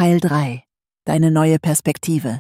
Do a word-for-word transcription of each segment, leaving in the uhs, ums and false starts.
Teil drei. Deine neue Perspektive.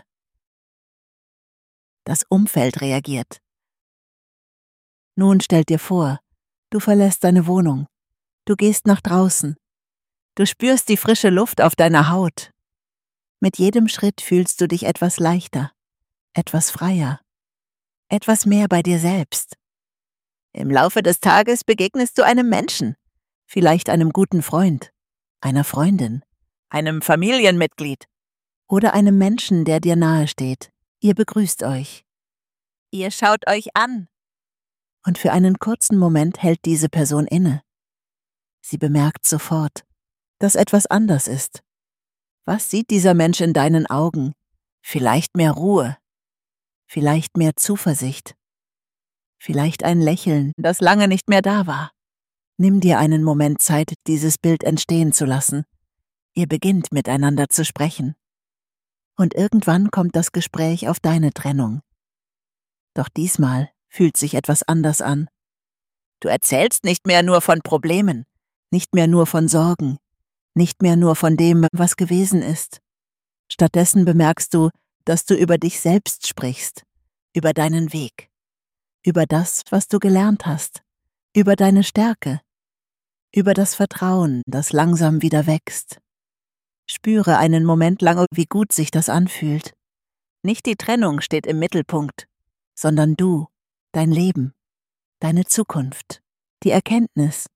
Das Umfeld reagiert. Nun stell dir vor, du verlässt deine Wohnung. Du gehst nach draußen. Du spürst die frische Luft auf deiner Haut. Mit jedem Schritt fühlst du dich etwas leichter, etwas freier, etwas mehr bei dir selbst. Im Laufe des Tages begegnest du einem Menschen, vielleicht einem guten Freund, einer Freundin, einem Familienmitglied oder einem Menschen, der dir nahe steht. Ihr begrüßt euch. Ihr schaut euch an. Und für einen kurzen Moment hält diese Person inne. Sie bemerkt sofort, dass etwas anders ist. Was sieht dieser Mensch in deinen Augen? Vielleicht mehr Ruhe, vielleicht mehr Zuversicht, vielleicht ein Lächeln, das lange nicht mehr da war. Nimm dir einen Moment Zeit, dieses Bild entstehen zu lassen. Ihr beginnt miteinander zu sprechen. Und irgendwann kommt das Gespräch auf deine Trennung. Doch diesmal fühlt sich etwas anders an. Du erzählst nicht mehr nur von Problemen, nicht mehr nur von Sorgen, nicht mehr nur von dem, was gewesen ist. Stattdessen bemerkst du, dass du über dich selbst sprichst, über deinen Weg, über das, was du gelernt hast, über deine Stärke, über das Vertrauen, das langsam wieder wächst. Spüre einen Moment lang, wie gut sich das anfühlt. Nicht die Trennung steht im Mittelpunkt, sondern du, dein Leben, deine Zukunft, die Erkenntnis.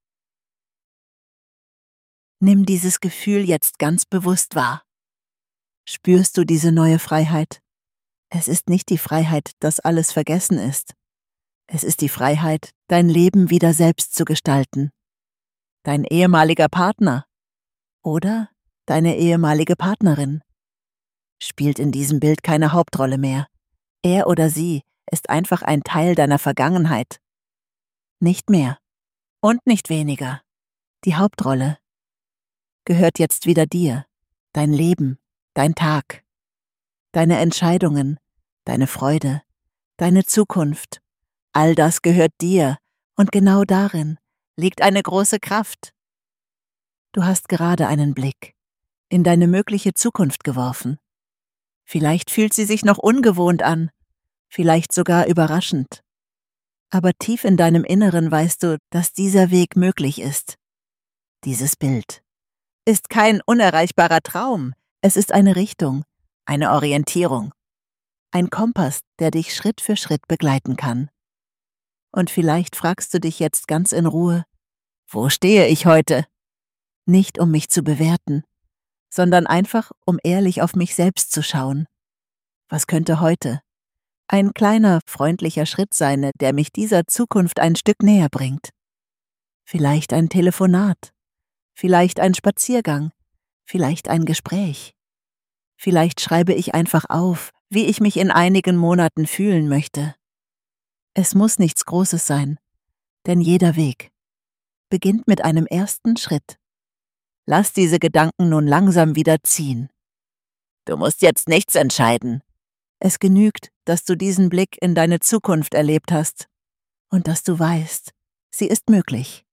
Nimm dieses Gefühl jetzt ganz bewusst wahr. Spürst du diese neue Freiheit? Es ist nicht die Freiheit, dass alles vergessen ist. Es ist die Freiheit, dein Leben wieder selbst zu gestalten. Dein ehemaliger Partner oder deine ehemalige Partnerin spielt in diesem Bild keine Hauptrolle mehr. Er oder sie ist einfach ein Teil deiner Vergangenheit. Nicht mehr und nicht weniger. Die Hauptrolle gehört jetzt wieder dir, dein Leben, dein Tag, deine Entscheidungen, deine Freude, deine Zukunft. All das gehört dir und genau darin liegt eine große Kraft. Du hast gerade einen Blick in deine mögliche Zukunft geworfen. Vielleicht fühlt sie sich noch ungewohnt an, vielleicht sogar überraschend. Aber tief in deinem Inneren weißt du, dass dieser Weg möglich ist. Dieses Bild ist kein unerreichbarer Traum, es ist eine Richtung, eine Orientierung, ein Kompass, der dich Schritt für Schritt begleiten kann. Und vielleicht fragst du dich jetzt ganz in Ruhe, wo stehe ich heute? Nicht um mich zu bewerten, sondern einfach, um ehrlich auf mich selbst zu schauen. Was könnte heute ein kleiner, freundlicher Schritt sein, der mich dieser Zukunft ein Stück näher bringt? Vielleicht ein Telefonat, vielleicht ein Spaziergang, vielleicht ein Gespräch. Vielleicht schreibe ich einfach auf, wie ich mich in einigen Monaten fühlen möchte. Es muss nichts Großes sein, denn jeder Weg beginnt mit einem ersten Schritt. Lass diese Gedanken nun langsam wieder ziehen. Du musst jetzt nichts entscheiden. Es genügt, dass du diesen Blick in deine Zukunft erlebt hast und dass du weißt, sie ist möglich.